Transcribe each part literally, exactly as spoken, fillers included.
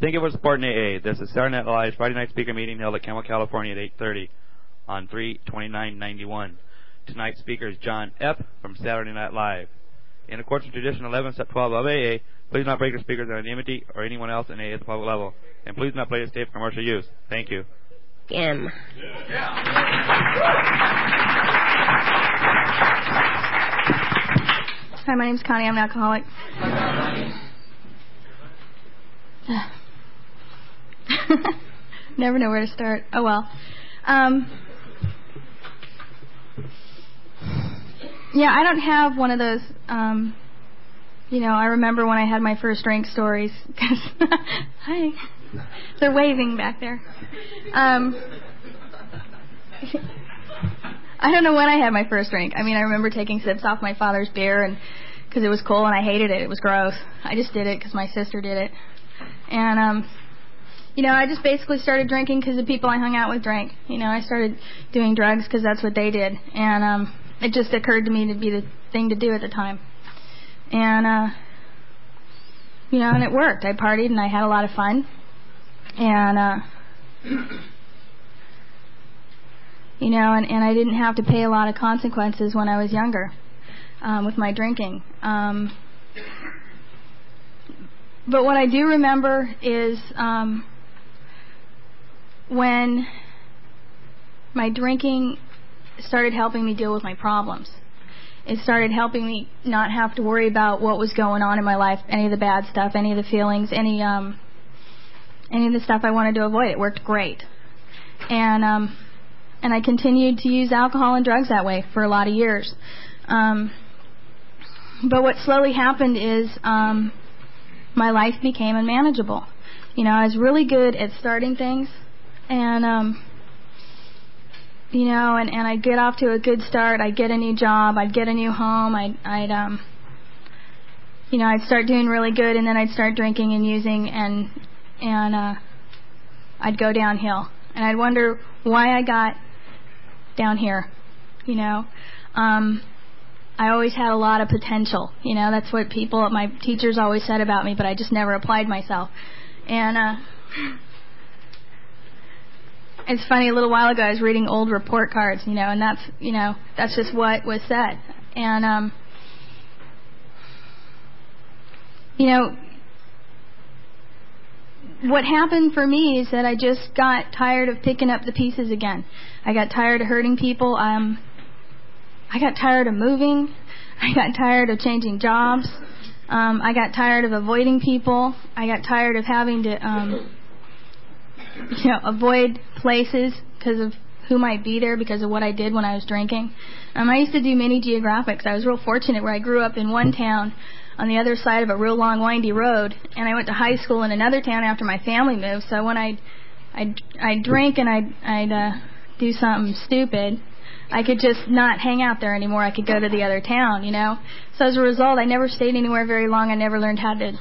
Thank you for supporting A A. This is Saturday Night Live's Friday night speaker meeting held at Campbell, California at eight thirty on three twenty-nine ninety-one. Tonight's speaker is John Epp from Saturday Night Live. In accordance with Tradition eleven, Step twelve of A A, please not break your speaker's anonymity or anyone else in A A at the public level. And please not play this tape for commercial use. Thank you. Gim. Yeah. Hi, my name's Connie. I'm an alcoholic. Never know where to start. Oh, well. Um, yeah, I don't have one of those, um, you know, I remember when I had my first drink stories. Cause hi. They're waving back there. Um, I don't know when I had my first drink. I mean, I remember taking sips off my father's beer and because it was cool and I hated it. It was gross. I just did it because my sister did it. And, um, you know, I just basically started drinking because the people I hung out with drank. You know, I started doing drugs because that's what they did. And um, it just occurred to me to be the thing to do at the time. And, uh, you know, and it worked. I partied and I had a lot of fun. And, uh, you know, and, and I didn't have to pay a lot of consequences when I was younger um, with my drinking. Um, but what I do remember is um, when my drinking started helping me deal with my problems. It started helping me not have to worry about what was going on in my life, any of the bad stuff, any of the feelings, any um, any of the stuff I wanted to avoid. It worked great. And um, and I continued to use alcohol and drugs that way for a lot of years. Um, but what slowly happened is um, my life became unmanageable. You know, I was really good at starting things, and um, you know, and, and I'd get off to a good start. I'd get a new job. I'd get a new home. I'd, I'd um, you know, I'd start doing really good, and then I'd start drinking and using, and and uh, I'd go downhill. And I'd wonder why I got down here, you know. Um, I always had a lot of potential, you know. That's what people, my teachers always said about me, but I just never applied myself. And uh, it's funny, a little while ago I was reading old report cards, you know, and that's, you know, that's just what was said. And, um, you know, what happened for me is that I just got tired of picking up the pieces again. I got tired of hurting people. Um, I got tired of moving. I got tired of changing jobs. Um, I got tired of avoiding people. I got tired of having to, um, you know, avoid places because of who might be there because of what I did when I was drinking. Um, I used to do mini geographics. I was real fortunate where I grew up in one town on the other side of a real long, windy road, and I went to high school in another town after my family moved. So when I'd, I'd, I'd drink and I'd, I'd uh, do something stupid, I could just not hang out there anymore. I could go to the other town, you know. So as a result, I never stayed anywhere very long. I never learned how to,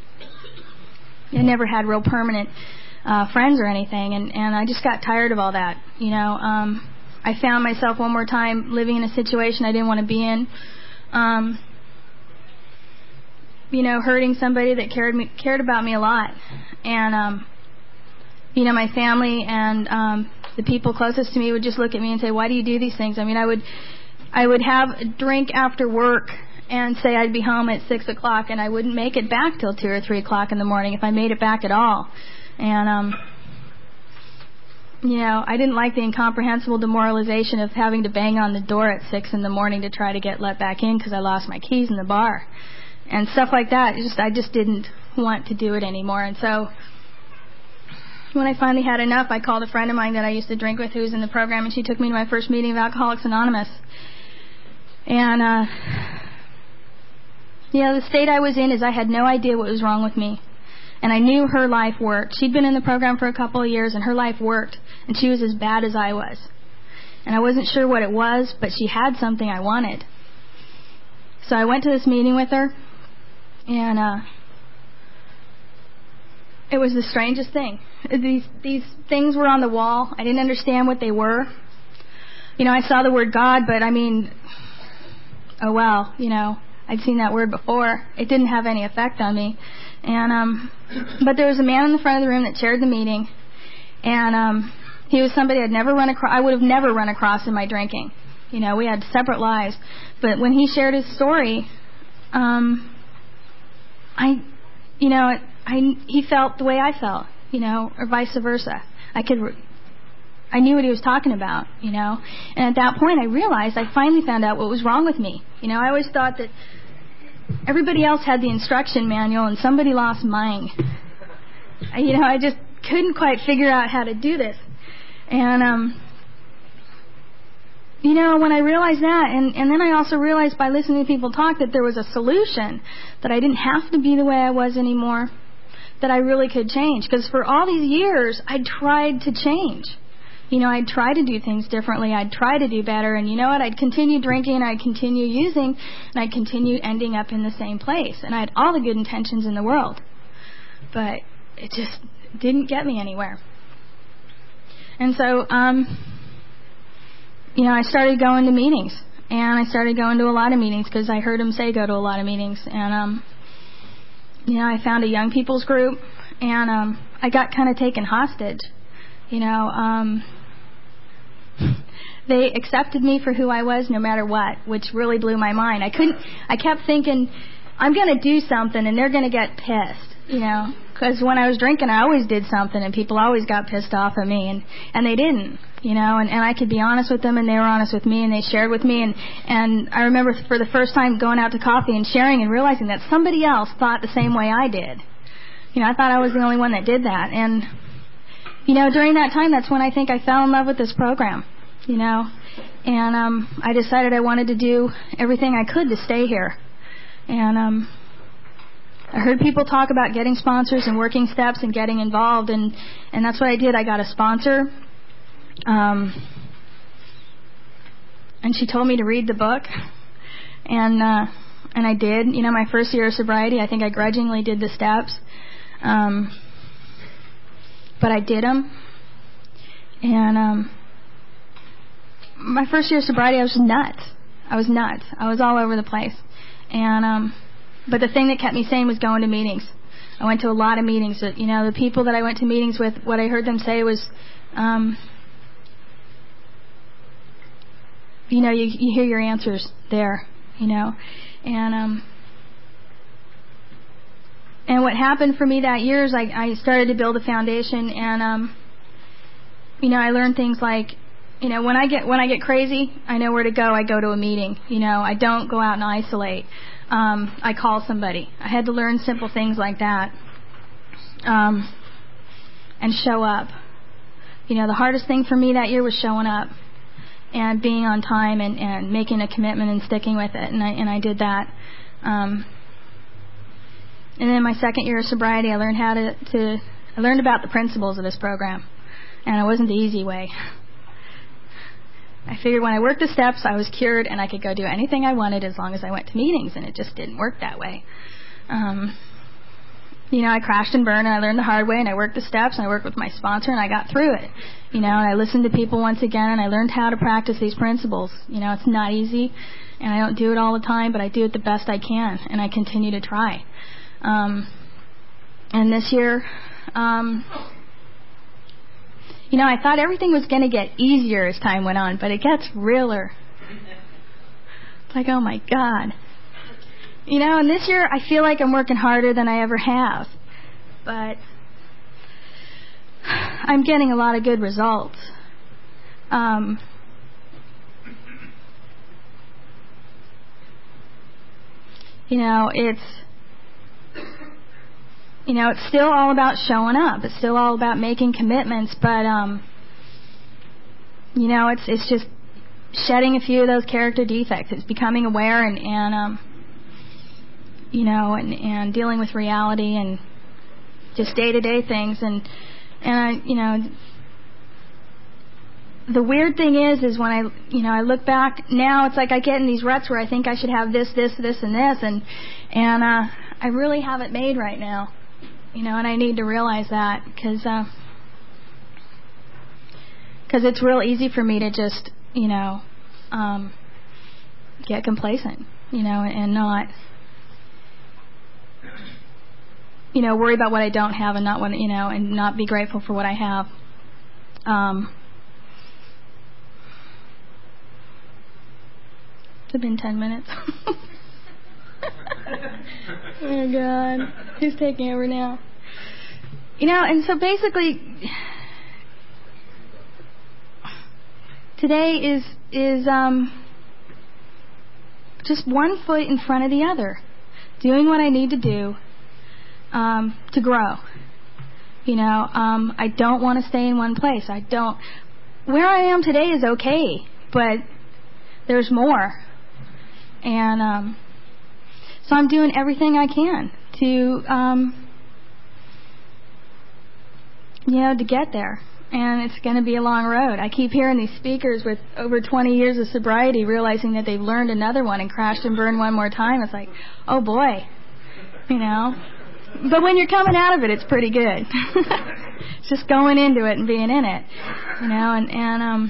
I never had real permanent uh, friends or anything, and, and I just got tired of all that, you know. Um, I found myself one more time living in a situation I didn't want to be in. Um, you know, hurting somebody that cared me, cared about me a lot. And, um, you know, my family and um, the people closest to me would just look at me and say, why do you do these things? I mean, I would I would have a drink after work and say I'd be home at six o'clock, and I wouldn't make it back till two or three o'clock in the morning if I made it back at all. And, um, you know, I didn't like the incomprehensible demoralization of having to bang on the door at six in the morning to try to get let back in because I lost my keys in the bar. And stuff like that, just I just didn't want to do it anymore. And so when I finally had enough, I called a friend of mine that I used to drink with who was in the program, and she took me to my first meeting of Alcoholics Anonymous. And, uh, you know, the state I was in is I had no idea what was wrong with me. And I knew her life worked. She'd been in the program for a couple of years, and her life worked. And she was as bad as I was. And I wasn't sure what it was, but she had something I wanted. So I went to this meeting with her. And uh, it was the strangest thing. These these things were on the wall. I didn't understand what they were. You know, I saw the word God, but I mean, oh well, you know, I'd seen that word before. It didn't have any effect on me. And um, but there was a man in the front of the room that chaired the meeting, and um, he was somebody I'd never run across. I would have never run across in my drinking. You know, we had separate lives. But when he shared his story, um, I, you know, I he felt the way I felt, you know, or vice versa. I could. I knew what he was talking about, you know. And at that point, I realized, I finally found out what was wrong with me. You know, I always thought that everybody else had the instruction manual and somebody lost mine. I, you know, I just couldn't quite figure out how to do this. And, um, you know, when I realized that, and, and then I also realized by listening to people talk that there was a solution, that I didn't have to be the way I was anymore, that I really could change. Because for all these years, I tried to change. You know, I'd try to do things differently. I'd try to do better. And you know what? I'd continue drinking, I'd continue using, and I'd continue ending up in the same place. And I had all the good intentions in the world. But it just didn't get me anywhere. And so, um, you know, I started going to meetings. And I started going to a lot of meetings because I heard him say go to a lot of meetings. And, um, you know, I found a young people's group. And um, I got kind of taken hostage. You know, um... they accepted me for who I was no matter what, which really blew my mind. I couldn't, I kept thinking, I'm going to do something and they're going to get pissed, you know, because when I was drinking, I always did something and people always got pissed off at me, and, and they didn't, you know, and, and I could be honest with them and they were honest with me and they shared with me. And, and I remember for the first time going out to coffee and sharing and realizing that somebody else thought the same way I did. You know, I thought I was the only one that did that. And you know, during that time, that's when I think I fell in love with this program, you know. And um, I decided I wanted to do everything I could to stay here. And um, I heard people talk about getting sponsors and working steps and getting involved, and, and that's what I did. I got a sponsor. Um, and she told me to read the book. And, uh, and I did. You know, my first year of sobriety, I think I grudgingly did the steps. Um But I did them. And um, my first year of sobriety, I was nuts. I was nuts. I was all over the place. And um, but the thing that kept me sane was going to meetings. I went to a lot of meetings. That, you know, the people that I went to meetings with, what I heard them say was, um, you know, you, you hear your answers there, you know. And um, And what happened for me that year is I, I started to build a foundation, and um, you know, I learned things like, you know, when I get when I get crazy, I know where to go. I go to a meeting. You know, I don't go out and isolate. Um, I call somebody. I had to learn simple things like that, um, and show up. You know, the hardest thing for me that year was showing up and being on time and, and making a commitment and sticking with it, and I and I did that. Um, And then my second year of sobriety, I learned how to, to, I learned about the principles of this program. And it wasn't the easy way. I figured when I worked the steps, I was cured and I could go do anything I wanted as long as I went to meetings, and it just didn't work that way. Um, you know, I crashed and burned, and I learned the hard way, and I worked the steps, and I worked with my sponsor, and I got through it. You know, and I listened to people once again, and I learned how to practice these principles. You know, it's not easy, and I don't do it all the time, but I do it the best I can, and I continue to try. Um, and this year, um, you know, I thought everything was going to get easier as time went on, but it gets realer. It's like, oh my God. You know, and this year I feel like I'm working harder than I ever have. But I'm getting a lot of good results. Um, you know, it's... You know, it's still all about showing up. It's still all about making commitments, but um, you know, it's it's just shedding a few of those character defects. It's becoming aware and and um, you know, and, and dealing with reality and just day to day things. And and I, you know, the weird thing is, is when I, you know, I look back now, it's like I get in these ruts where I think I should have this, this, this, and this, and and uh, I really have it made right now. You know, and I need to realize that because uh, because it's real easy for me to just, you know, um, get complacent, you know, and, and not you know, worry about what I don't have and not what, you know, and not be grateful for what I have. Um, it's been ten minutes. Oh, God. Who's taking over now? You know, and so basically, today is is um, just one foot in front of the other, doing what I need to do um, to grow. You know, um, I don't want to stay in one place. I don't. Where I am today is okay, but there's more, and um, so I'm doing everything I can to, um, you know, to get there. And it's going to be a long road. I keep hearing these speakers with over twenty years of sobriety realizing that they've learned another one and crashed and burned one more time. It's like, oh boy, you know. But when you're coming out of it, it's pretty good. It's just going into it and being in it, you know. And and um,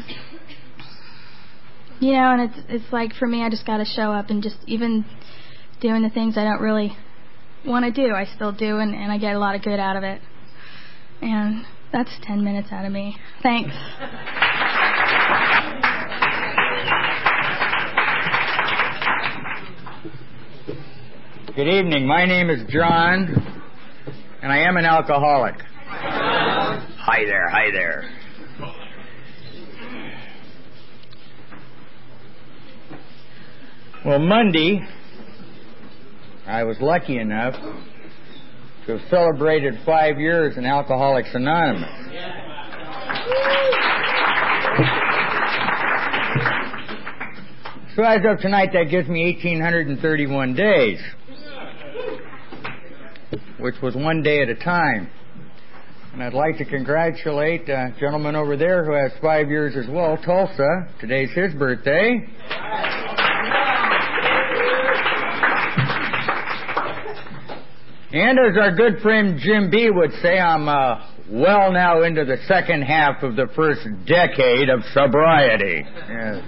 you know, and it's it's like for me, I just got to show up and just even doing the things I don't really want to do, I still do, and, and I get a lot of good out of it. And that's ten minutes out of me. Thanks. Good evening. My name is John, and I am an alcoholic. Hi there, hi there. Well, Monday, I was lucky enough to have celebrated five years in Alcoholics Anonymous. So as of tonight, that gives me one thousand eight hundred thirty-one days, which was one day at a time. And I'd like to congratulate a gentleman over there who has five years as well, Tulsa. Today's his birthday. And as our good friend Jim B. would say, I'm uh, well now into the second half of the first decade of sobriety. Yes.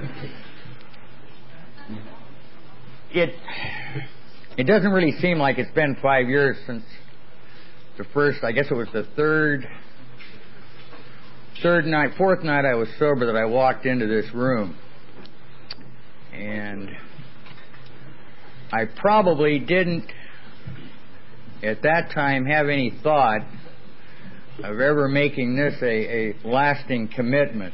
It it doesn't really seem like it's been five years since the first, I guess it was the third, third night, fourth night I was sober that I walked into this room. And I probably didn't at that time have any thought of ever making this a, a lasting commitment.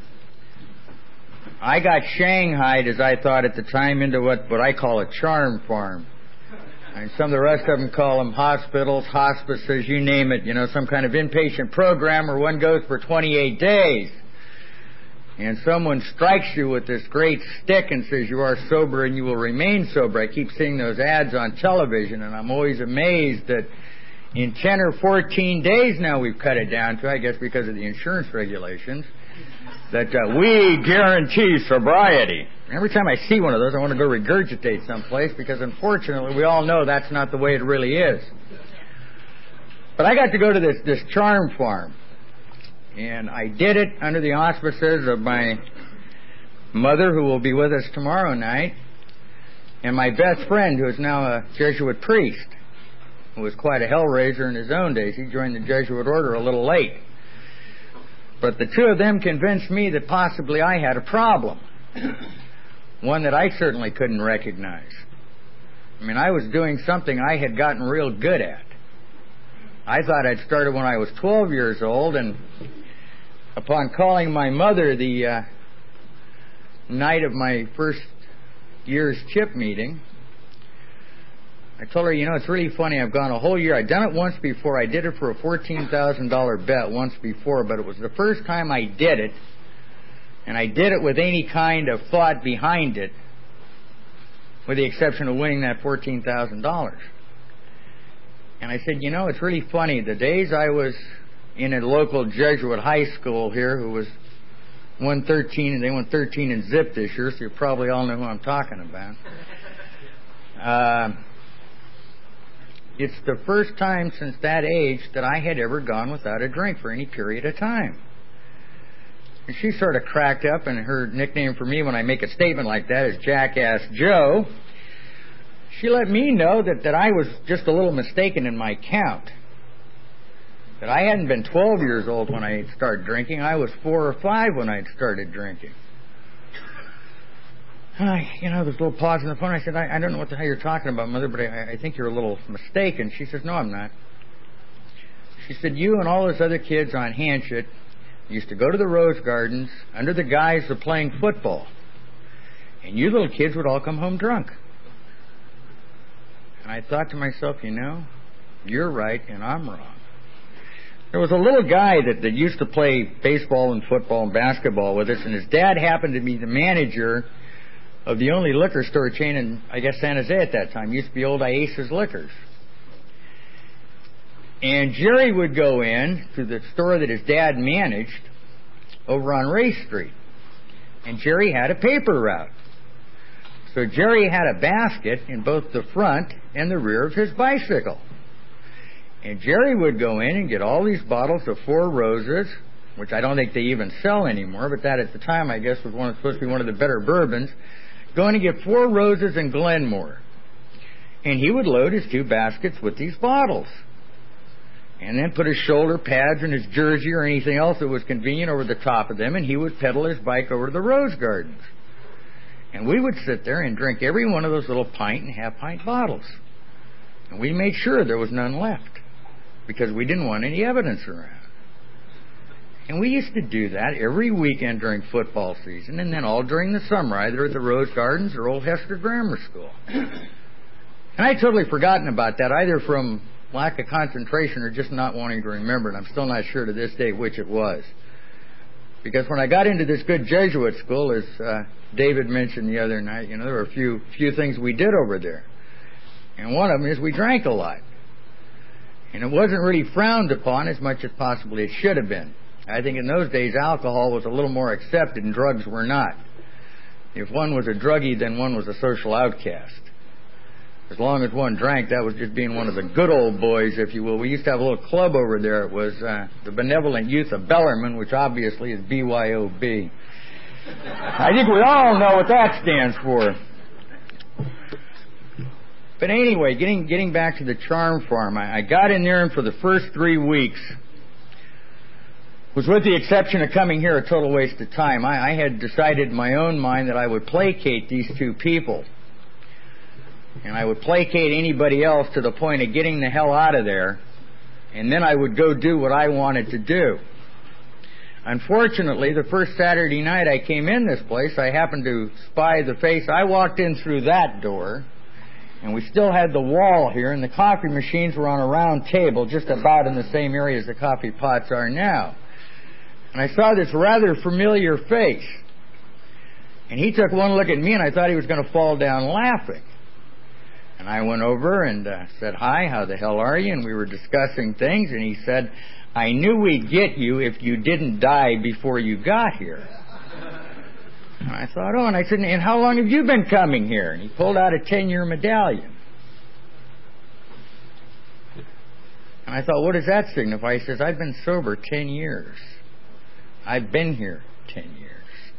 I got shanghaied, as I thought at the time, into what, what I call a charm farm. And some of the rest of them call them hospitals, hospices, you name it, you know, some kind of inpatient program where one goes for twenty-eight days. And someone strikes you with this great stick and says you are sober and you will remain sober. I keep seeing those ads on television, and I'm always amazed that in ten or fourteen days now we've cut it down to, I guess because of the insurance regulations, that uh, we guarantee sobriety. Every time I see one of those, I want to go regurgitate someplace because, unfortunately, we all know that's not the way it really is. But I got to go to this, this charm farm. And I did it under the auspices of my mother, who will be with us tomorrow night, and my best friend, who is now a Jesuit priest, who was quite a hellraiser in his own days. He joined the Jesuit order a little late. But the two of them convinced me that possibly I had a problem, one that I certainly couldn't recognize. I mean, I was doing something I had gotten real good at. I thought I'd started when I was twelve years old, and upon calling my mother the uh, night of my first year's CHIP meeting, I told her, you know, it's really funny, I've gone a whole year. I'd done it once before. I did it for a fourteen thousand dollars bet once before, but it was the first time I did it, and I did it with any kind of thought behind it, with the exception of winning that fourteen thousand dollars. And I said, you know, it's really funny. The days I was in a local Jesuit high school here, who was one thirteen, and they went thirteen and zip this year, so you probably all know who I'm talking about. Uh, it's the first time since that age that I had ever gone without a drink for any period of time. And she sort of cracked up, and her nickname for me when I make a statement like that is Jackass Joe. she let me know that, that I was just a little mistaken in my count. That I hadn't been twelve years old when I started drinking. I was four or five when I started drinking. And I, you know, there's a little pause in the phone. I said, I, I don't know what the hell you're talking about, Mother, but I, I think you're a little mistaken. She says, no, I'm not. She said, you and all those other kids on Hanchett used to go to the Rose Gardens under the guise of playing football. And you little kids would all come home drunk. And I thought to myself, you know, you're right and I'm wrong. There was a little guy that, that used to play baseball and football and basketball with us, and his dad happened to be the manager of the only liquor store chain in, I guess, San Jose at that time. It used to be old Iasis Liquors. And Jerry would go in to the store that his dad managed over on Ray Street. And Jerry had a paper route. So Jerry had a basket in both the front and the rear of his bicycle. And Jerry would go in and get all these bottles of Four Roses, which I don't think they even sell anymore, but that at the time I guess was one, supposed to be one of the better bourbons, going to get Four Roses and Glenmore. And he would load his two baskets with these bottles. And then put his shoulder pads and his jersey or anything else that was convenient over the top of them, and he would pedal his bike over to the Rose Gardens. And we would sit there and drink every one of those little pint and half pint bottles. And we made sure there was none left, because we didn't want any evidence around. And we used to do that every weekend during football season, and then all during the summer, either at the Rose Gardens or Old Hester Grammar School. And I'd totally forgotten about that, either from lack of concentration or just not wanting to remember it. I'm still not sure to this day which it was. Because when I got into this good Jesuit school, as uh, David mentioned the other night, you know, there were a few few things we did over there. And one of them is we drank a lot. And it wasn't really frowned upon as much as possibly it should have been. I think in those days alcohol was a little more accepted and drugs were not. If one was a druggie, then one was a social outcast. As long as one drank, that was just being one of the good old boys, if you will. We used to have a little club over there. It was uh, the Benevolent Youth of Bellarmine, which obviously is B Y O B. I think we all know what that stands for. But anyway, getting getting back to the Charm Farm, I, I got in there, and for the first three weeks, was with the exception of coming here a total waste of time. I, I had decided in my own mind that I would placate these two people. And I would placate anybody else to the point of getting the hell out of there, and then I would go do what I wanted to do. Unfortunately, the first Saturday night I came in this place, I happened to spy the face. I walked in through that door, and we still had the wall here, and the coffee machines were on a round table just about in the same area as the coffee pots are now. And I saw this rather familiar face. And he took one look at me, and I thought he was going to fall down laughing. And I went over and uh, said, hi, how the hell are you? And we were discussing things, and he said, I knew we'd get you if you didn't die before you got here. And I thought, oh, and I said, and how long have you been coming here? And he pulled out a ten-year medallion. And I thought, what does that signify? He says, I've been sober ten years. I've been here ten years.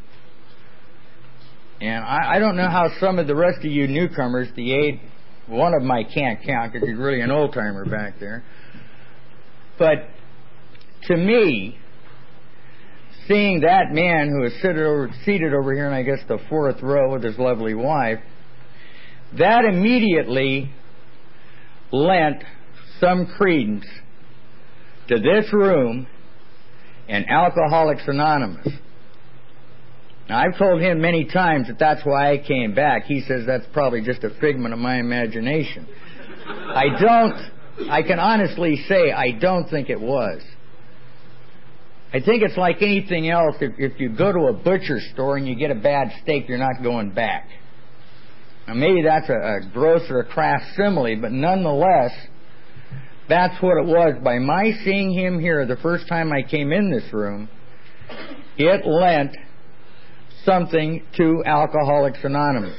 And I, I don't know how some of the rest of you newcomers, the eight, one of them I can't count because he's really an old-timer back there. But to me, seeing that man who is seated over, seated over here in, I guess, the fourth row with his lovely wife, that immediately lent some credence to this room and Alcoholics Anonymous. Now, I've told him many times that that's why I came back. He says that's probably just a figment of my imagination. I don't, I can honestly say I don't think it was. I think it's like anything else. If, if you go to a butcher store and you get a bad steak, you're not going back. Now, maybe that's a, a gross or a crass simile, but nonetheless, that's what it was. By my seeing him here the first time I came in this room, it lent something to Alcoholics Anonymous.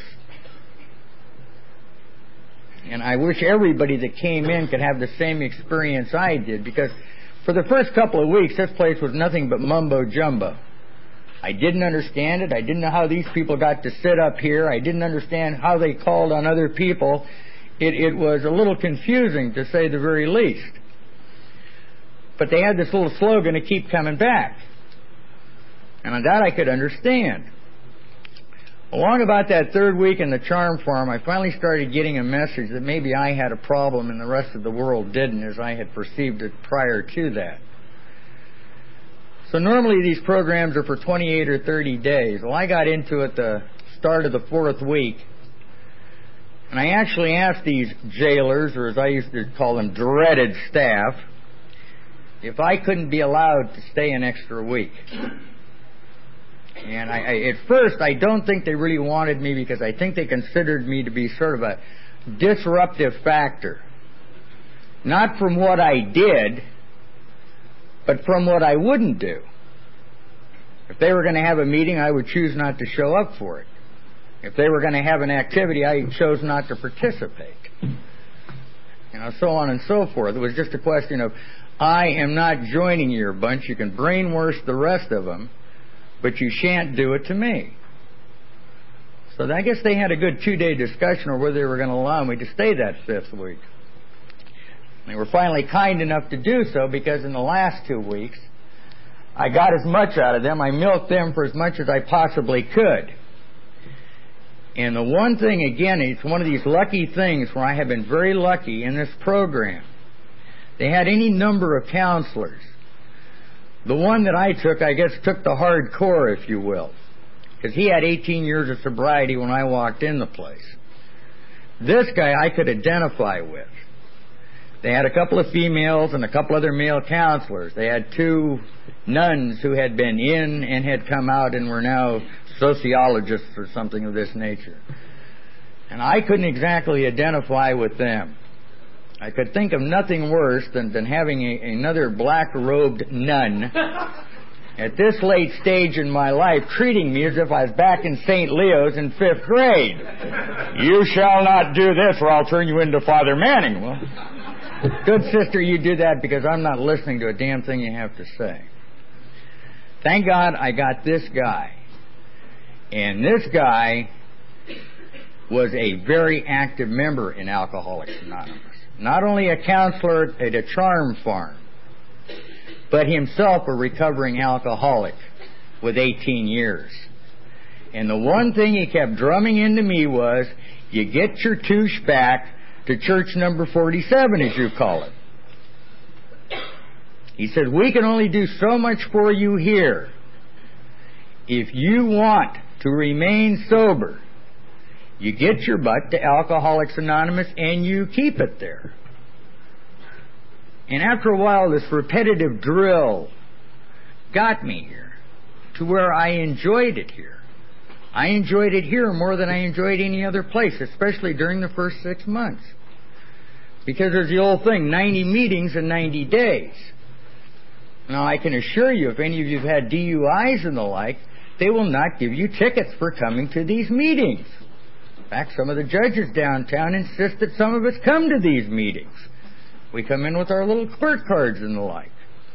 And I wish everybody that came in could have the same experience I did, because for the first couple of weeks, this place was nothing but mumbo-jumbo. I didn't understand it. I didn't know how these people got to sit up here. I didn't understand how they called on other people it, it was a little confusing, to say the very least. But they had this little slogan to keep coming back. And on that I could understand. Along about that third week in the charm farm, I finally started getting a message that maybe I had a problem and the rest of the world didn't, as I had perceived it prior to that. So normally these programs are for twenty-eight or thirty days. Well, I got into it the start of the fourth week, and I actually asked these jailers, or as I used to call them, dreaded staff, if I couldn't be allowed to stay an extra week. And I, I, at first, I don't think they really wanted me, because I think they considered me to be sort of a disruptive factor. Not from what I did, but from what I wouldn't do. If they were going to have a meeting, I would choose not to show up for it. If they were going to have an activity, I chose not to participate. You know, so on and so forth. It was just a question of, I am not joining your bunch. You can brainwash the rest of them, but you shan't do it to me. So I guess they had a good two-day discussion on whether they were going to allow me to stay that fifth week. They were finally kind enough to do so, because in the last two weeks, I got as much out of them. I milked them for as much as I possibly could. And the one thing, again, it's one of these lucky things where I have been very lucky in this program. They had any number of counselors. The one that I took, I guess, took the hardcore, if you will, because he had eighteen years of sobriety when I walked in the place. This guy I could identify with. They had a couple of females and a couple other male counselors. They had two nuns who had been in and had come out and were now sociologists or something of this nature. And I couldn't exactly identify with them. I could think of nothing worse than, than having a, another black-robed nun at this late stage in my life treating me as if I was back in Saint Leo's in fifth grade. You shall not do this or I'll turn you into Father Manning. Well, good sister, you do that, because I'm not listening to a damn thing you have to say. Thank God I got this guy. And this guy was a very active member in Alcoholics Anonymous. Not only a counselor at a charm farm, but himself a recovering alcoholic with eighteen years. And the one thing he kept drumming into me was, you get your touche back to church number forty-seven, as you call it. He said, we can only do so much for you here. If you want to remain sober, you get your butt to Alcoholics Anonymous and you keep it there. And after a while, this repetitive drill got me here to where I enjoyed it here. I enjoyed it here more than I enjoyed any other place, especially during the first six months. Because there's the old thing, ninety meetings in ninety days. Now, I can assure you, if any of you have had D U Is and the like, they will not give you tickets for coming to these meetings. In fact, some of the judges downtown insist that some of us come to these meetings. We come in with our little clerk cards and the like.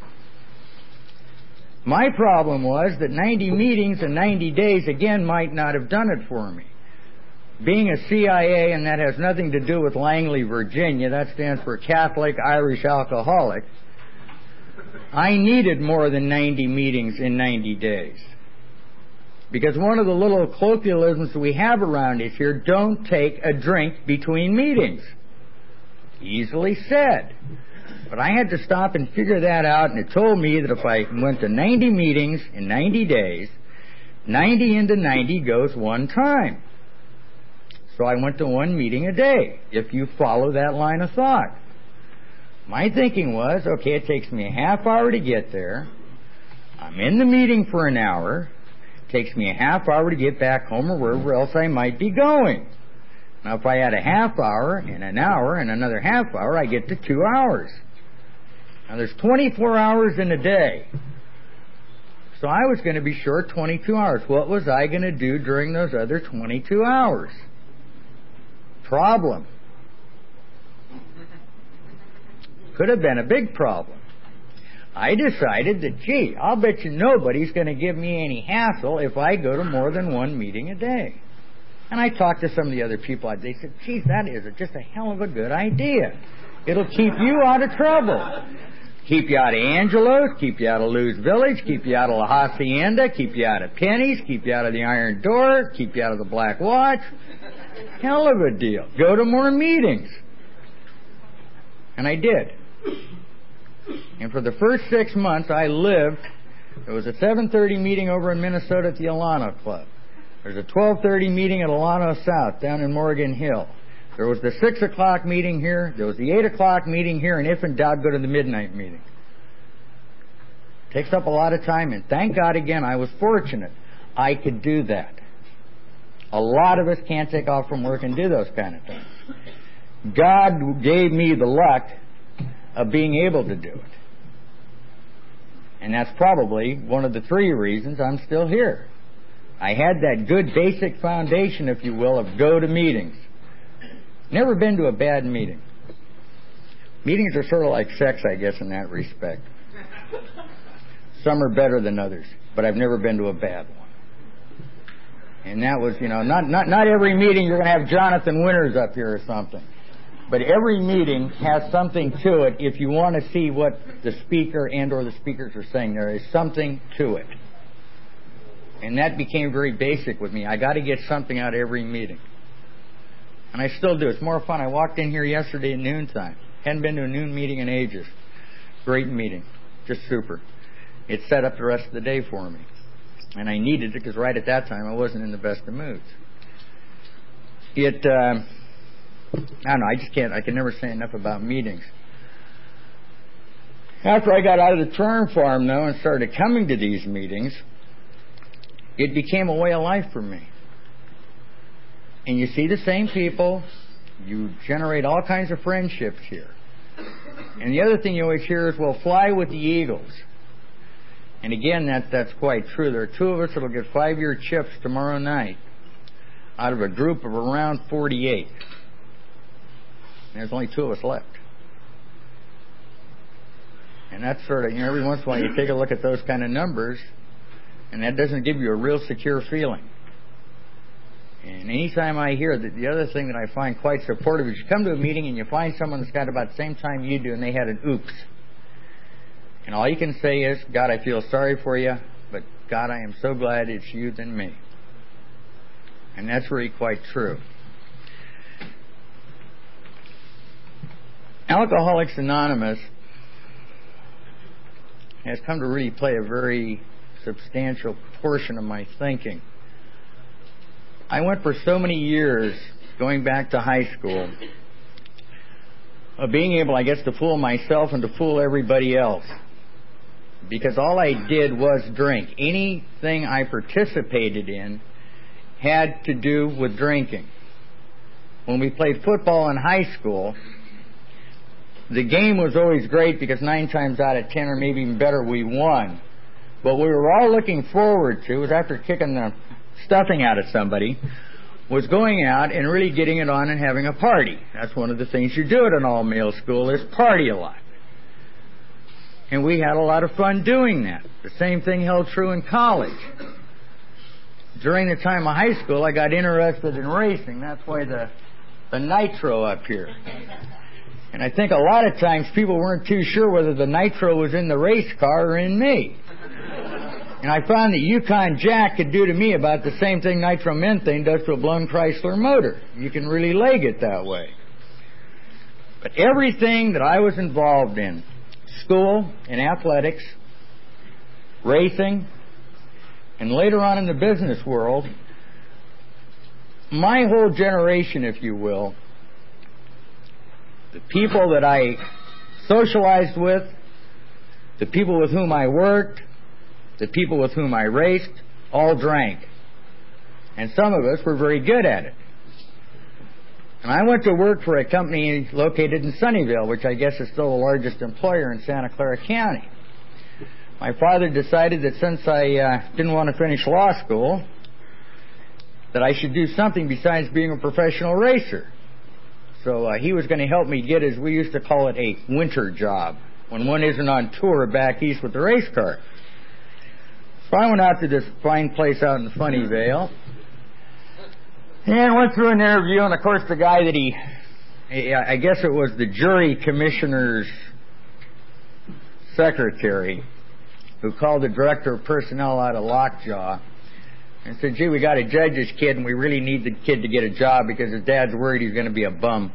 My problem was that ninety meetings in ninety days, again, might not have done it for me. Being a C I A, and that has nothing to do with Langley, Virginia, that stands for Catholic Irish Alcoholic, I needed more than ninety meetings in ninety days. Because one of the little colloquialisms we have around us here, don't take a drink between meetings. Easily said. But I had to stop and figure that out, and it told me that if I went to ninety meetings in ninety days, ninety into ninety goes one time. So I went to one meeting a day, if you follow that line of thought. My thinking was, okay, it takes me a half hour to get there. I'm in the meeting for an hour. It takes me a half hour to get back home or wherever else I might be going. Now, if I had a half hour and an hour and another half hour, I get to two hours. Now, there's twenty-four hours in a day. So I was going to be short twenty-two hours. What was I going to do during those other twenty-two hours? Problem. Could have been a big problem. I decided that, gee, I'll bet you nobody's going to give me any hassle if I go to more than one meeting a day. And I talked to some of the other people. They said, geez, that is just a hell of a good idea. It'll keep you out of trouble. Keep you out of Angelo's, keep you out of Lou's Village, keep you out of La Hacienda, keep you out of Penny's, keep you out of the Iron Door, keep you out of the Black Watch. Hell of a deal. Go to more meetings. And I did. And for the first six months I lived, there was a seven thirty meeting over in Minnesota at the Alano Club. There's a twelve thirty meeting at Alano South down in Morgan Hill. There was the six o'clock meeting here. There was the eight o'clock meeting here. And if in doubt, go to the midnight meeting. Takes up a lot of time. And thank God again, I was fortunate. I could do that. A lot of us can't take off from work and do those kind of things. God gave me the luck of being able to do it. And that's probably one of the three reasons I'm still here. I had that good basic foundation, if you will, of go to meetings. Never been to a bad meeting. Meetings are sort of like sex, I guess, in that respect. Some are better than others, but I've never been to a bad one. And that was, you know, not not not every meeting you're going to have Jonathan Winters up here or something. But every meeting has something to it if you want to see what the speaker and or the speakers are saying. There is something to it. And that became very basic with me. I got to get something out of every meeting. And I still do. It's more fun. I walked in here yesterday at noontime. Hadn't been to a noon meeting in ages. Great meeting. Just super. It set up the rest of the day for me. And I needed it because right at that time I wasn't in the best of moods. It, uh, I don't know, I just can't, I can never say enough about meetings. After I got out of the Charm Farm, though, and started coming to these meetings, it became a way of life for me. And you see the same people. You generate all kinds of friendships here. And the other thing you always hear is, well, fly with the Eagles. And again, that, that's quite true. There are two of us that will get five-year chips tomorrow night out of a group of around forty-eight. And there's only two of us left. And that's sort of, you know, every once in a while you take a look at those kind of numbers, and that doesn't give you a real secure feeling. And anytime I hear that, the other thing that I find quite supportive is you come to a meeting and you find someone that's got about the same time you do and they had an oops. And all you can say is, God, I feel sorry for you, but God, I am so glad it's you than me. And that's really quite true. Alcoholics Anonymous has come to really play a very substantial portion of my thinking. I went for so many years, going back to high school, of being able, I guess, to fool myself and to fool everybody else. Because all I did was drink. Anything I participated in had to do with drinking. When we played football in high school, the game was always great because nine times out of ten, or maybe even better, we won. What we were all looking forward to was, after kicking the stuffing out of somebody, was going out and really getting it on and having a party. That's one of the things you do at an all-male school, is party a lot. And we had a lot of fun doing that. The same thing held true in college. During the time of high school, I got interested in racing. That's why the, the nitro up here. And I think a lot of times people weren't too sure whether the nitro was in the race car or in me. And I found that Yukon Jack could do to me about the same thing nitromethane does to a blown Chrysler motor. You can really leg it that way. But everything that I was involved in, school and athletics, racing, and later on in the business world, my whole generation, if you will, the people that I socialized with, the people with whom I worked, the people with whom I raced, all drank. And some of us were very good at it. And I went to work for a company located in Sunnyvale, which I guess is still the largest employer in Santa Clara County. My father decided that since I uh, didn't want to finish law school, that I should do something besides being a professional racer. So uh, he was going to help me get, as we used to call it, a winter job, when one isn't on tour back east with the race car. So I went out to this fine place out in Sunnyvale, And went through an interview, and of course the guy that he, I guess it was the jury commissioner's secretary, who called the director of personnel out of lockjaw and said, gee, we got to judge this kid, and we really need the kid to get a job because his dad's worried he's going to be a bum.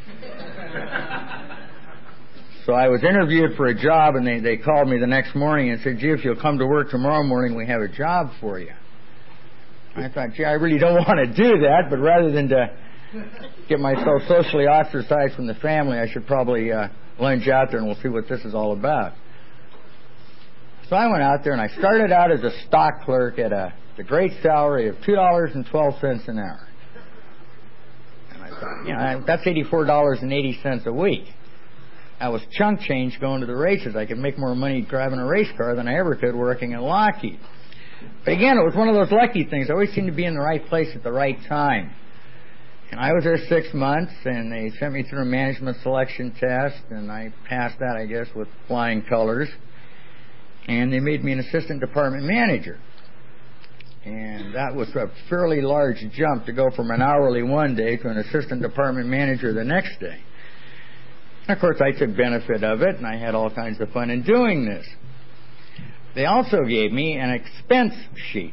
So I was interviewed for a job, and they, they called me the next morning and said, gee, if you'll come to work tomorrow morning, we have a job for you. I thought, gee, I really don't want to do that, but rather than to get myself socially ostracized from the family, I should probably uh, lunge out there and we'll see what this is all about. So I went out there and I started out as a stock clerk at a the great salary of two dollars and twelve cents an hour. And I thought, you know, that's eighty-four dollars and eighty cents a week. That was chunk change going to the races. I could make more money driving a race car than I ever could working at Lockheed. But again, it was one of those lucky things. I always seemed to be in the right place at the right time. And I was there six months, and they sent me through a management selection test, and I passed that, I guess, with flying colors. And they made me an assistant department manager. And that was a fairly large jump to go from an hourly one day to an assistant department manager the next day. And of course, I took benefit of it, and I had all kinds of fun in doing this. They also gave me an expense sheet.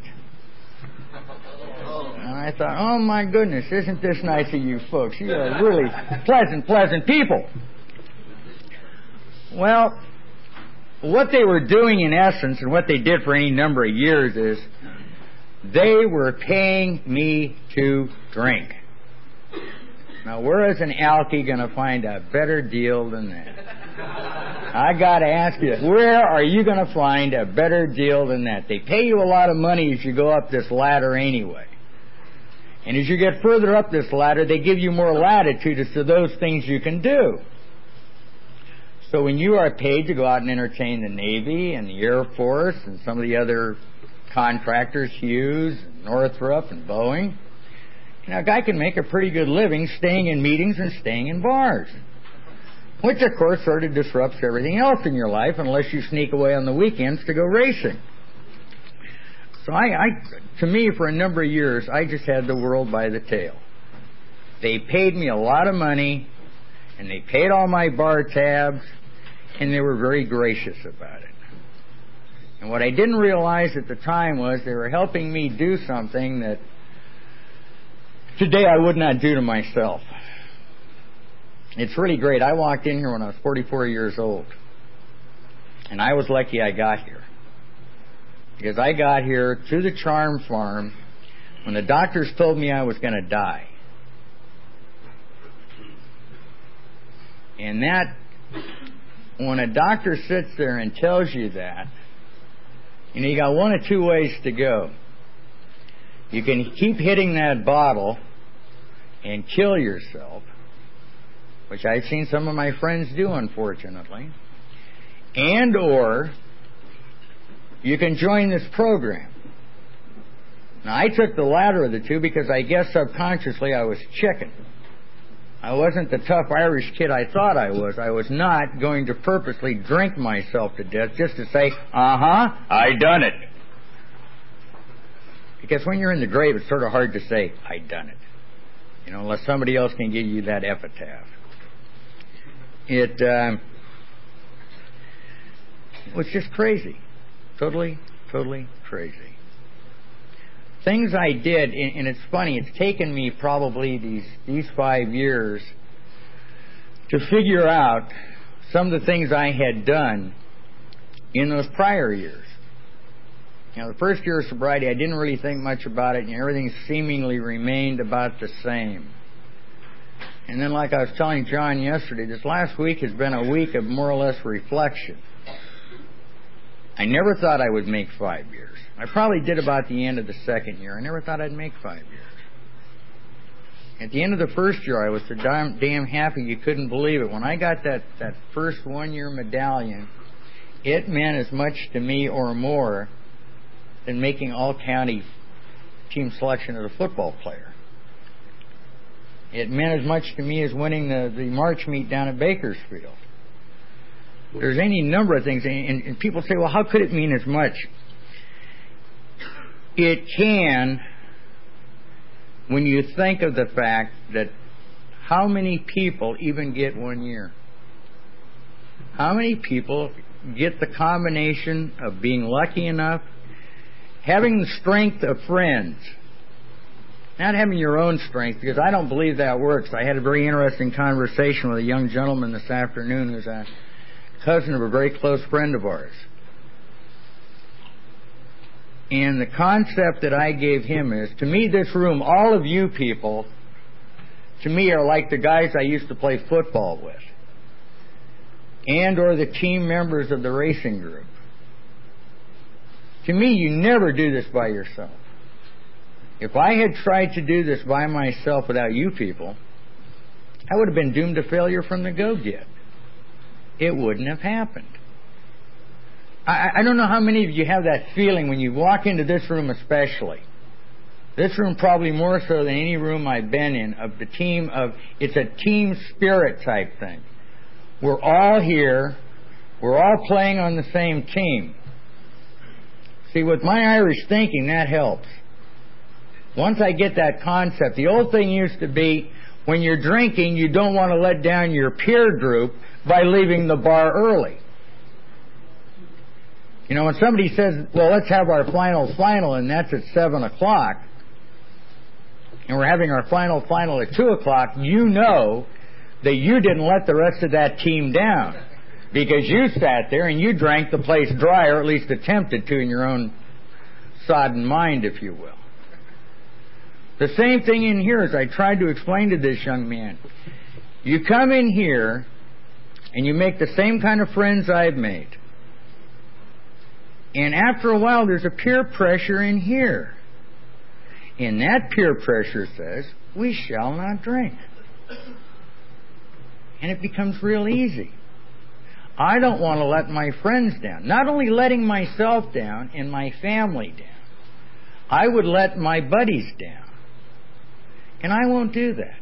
And I thought, oh my goodness, isn't this nice of you folks? You are really pleasant, pleasant people. Well, what they were doing in essence, and what they did for any number of years, is they were paying me to drink. Now, where is an alkie going to find a better deal than that? I got to ask you, where are you going to find a better deal than that? They pay you a lot of money as you go up this ladder anyway. And as you get further up this ladder, they give you more latitude as to those things you can do. So when you are paid to go out and entertain the Navy and the Air Force and some of the other contractors, Hughes, Northrop, and Boeing, you know, a guy can make a pretty good living staying in meetings and staying in bars. Which, of course, sort of disrupts everything else in your life unless you sneak away on the weekends to go racing. So I, I, to me, for a number of years, I just had the world by the tail. They paid me a lot of money, and they paid all my bar tabs, and they were very gracious about it. And what I didn't realize at the time was they were helping me do something that today I would not do to myself. It's really great. I walked in here when I was forty-four years old. And I was lucky I got here. Because I got here to the Charm Farm when the doctors told me I was going to die. And that, when a doctor sits there and tells you that, you know, you got one of two ways to go. You can keep hitting that bottle and kill yourself, which I've seen some of my friends do, unfortunately, and or you can join this program. Now, I took the latter of the two because I guess subconsciously I was chicken. I wasn't the tough Irish kid I thought I was. I was not going to purposely drink myself to death just to say, uh-huh, I done it. Because when you're in the grave, it's sort of hard to say, I done it. You know, unless somebody else can give you that epitaph. It uh, was just crazy. Totally, totally crazy. Things I did, and it's funny, it's taken me probably these, these five years to figure out some of the things I had done in those prior years. You know, the first year of sobriety, I didn't really think much about it, and everything seemingly remained about the same. And then, like I was telling John yesterday, this last week has been a week of more or less reflection. I never thought I would make five years. I probably did about the end of the second year. I never thought I'd make five years. At the end of the first year, I was so damn, damn happy you couldn't believe it. When I got that, that first one-year medallion, it meant as much to me or more than making all-county team selection of the football player. It meant as much to me as winning the, the March meet down at Bakersfield. There's any number of things, and, and people say, well, how could it mean as much? It can when you think of the fact that how many people even get one year? How many people get the combination of being lucky enough, having the strength of friends, not having your own strength, because I don't believe that works. I had a very interesting conversation with a young gentleman this afternoon who's a cousin of a very close friend of ours. And the concept that I gave him is, to me, this room, all of you people, to me, are like the guys I used to play football with, and or the team members of the racing group. To me, you never do this by yourself. If I had tried to do this by myself without you people, I would have been doomed to failure from the go-get. It wouldn't have happened. I, I don't know how many of you have that feeling when you walk into this room especially. This room probably more so than any room I've been in, of the team of, it's a team spirit type thing. We're all here. We're all playing on the same team. See, with my Irish thinking, that helps. Once I get that concept, the old thing used to be, when you're drinking, you don't want to let down your peer group by leaving the bar early. You know, when somebody says, well, let's have our final final, and that's at seven o'clock, and we're having our final final at two o'clock, you know that you didn't let the rest of that team down, because you sat there and you drank the place dry, or at least attempted to in your own sodden mind, if you will. The same thing in here, as I tried to explain to this young man. You come in here and you make the same kind of friends I've made. And after a while, there's a peer pressure in here. And that peer pressure says, we shall not drink. And it becomes real easy. I don't want to let my friends down. Not only letting myself down and my family down, I would let my buddies down. And I won't do that.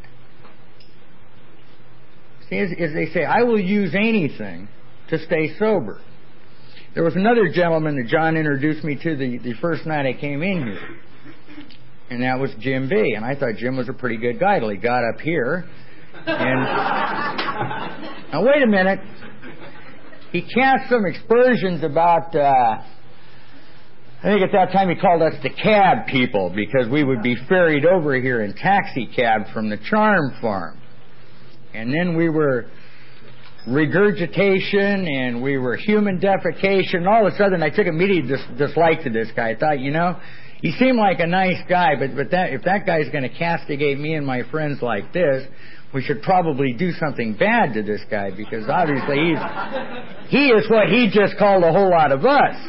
See, as, as they say, I will use anything to stay sober. There was another gentleman that John introduced me to the, the first night I came in here. And that was Jim B. And I thought Jim was a pretty good guy till he got up here. And now wait a minute. He cast some aspersions about, uh, I think at that time he called us the cab people, because we would be ferried over here in taxi cab from the Charm Farm. And then we were regurgitation, and we were human defecation. And all of a sudden I took immediate dis- dislike to this guy. I thought, you know, he seemed like a nice guy, but, but that, if that guy's going to castigate me and my friends like this, we should probably do something bad to this guy, because obviously he's, he is what he just called a whole lot of us.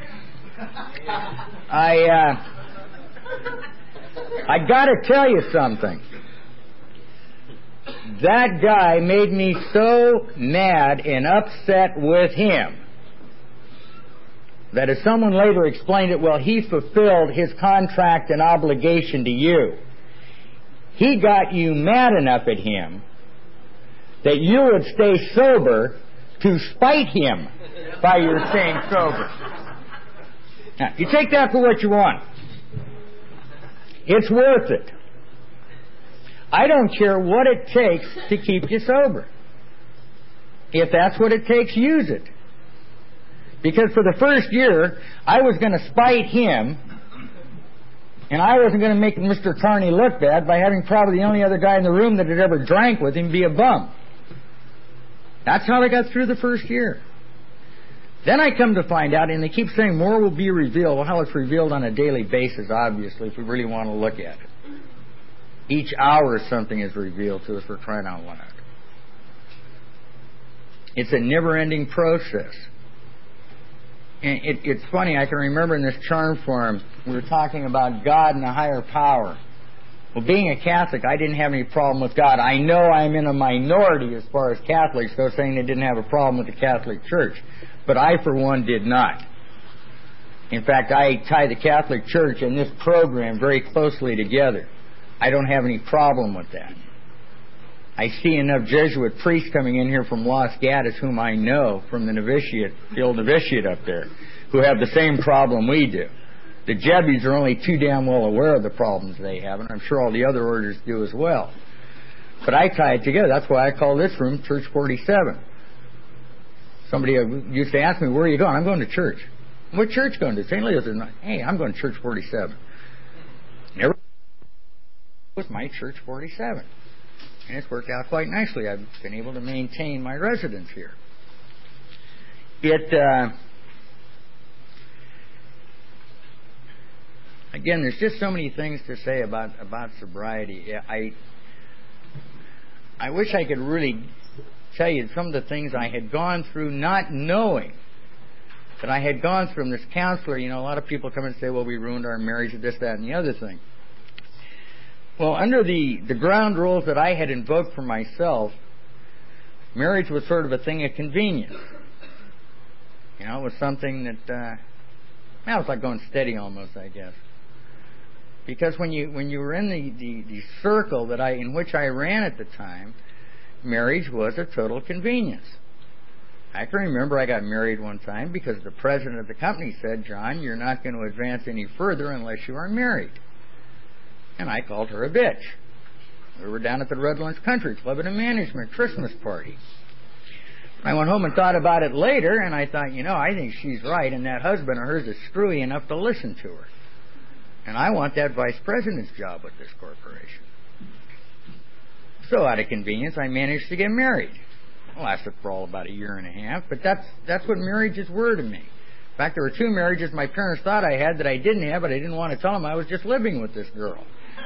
I, uh, I gotta tell you something. That guy made me so mad and upset with him that, as someone later explained it, well, he fulfilled his contract and obligation to you. He got you mad enough at him that you would stay sober to spite him by your staying sober. Now, you take that for what you want. It's worth it. I don't care what it takes to keep you sober. If that's what it takes, use it. Because for the first year, I was going to spite him, and I wasn't going to make Mister Carney look bad by having probably the only other guy in the room that had ever drank with him be a bum. That's how I got through the first year. Then I come to find out, and they keep saying more will be revealed. Well, how it's revealed on a daily basis, obviously, if we really want to look at it. Each hour something is revealed to us, for crying out loud. It's a never-ending process. And it, it's funny, I can remember in this Charm Farm, we were talking about God and a higher power. Well, being a Catholic, I didn't have any problem with God. I know I'm in a minority as far as Catholics go, saying they didn't have a problem with the Catholic Church. But I, for one, did not. In fact, I tie the Catholic Church and this program very closely together. I don't have any problem with that. I see enough Jesuit priests coming in here from Los Gatos, whom I know from the novitiate, the old novitiate up there, who have the same problem we do. The Jebbies are only too damn well aware of the problems they have, and I'm sure all the other orders do as well. But I tie it together. That's why I call this room Church forty-seven. Somebody used to ask me, where are you going? I'm going to church. What church going to? Saint Leo's. Hey, I'm going to Church forty-seven. Never was my Church forty-seven. And it's worked out quite nicely. I've been able to maintain my residence here. It, uh, again, there's just so many things to say about, about sobriety. I, I wish I could really tell you some of the things I had gone through not knowing that I had gone through. This counselor, you know, a lot of people come and say, well, we ruined our marriage, this, that, and the other thing. Well, under the, the ground rules that I had invoked for myself, marriage was sort of a thing of convenience. You know, it was something that, uh, that was like going steady almost, I guess. Because when you when you were in the, the, the circle that I in which I ran at the time, marriage was a total convenience. I can remember I got married one time because the president of the company said, John, you're not going to advance any further unless you are married. And I called her a bitch. We were down at the Redlands Country Club at a management Christmas party. I went home and thought about it later, and I thought, you know, I think she's right, and that husband of hers is screwy enough to listen to her. And I want that vice president's job with this corporation. So out of convenience, I managed to get married. It lasted for all about a year and a half, but that's that's what marriages were to me. In fact, there were two marriages my parents thought I had that I didn't have, but I didn't want to tell them I was just living with this girl.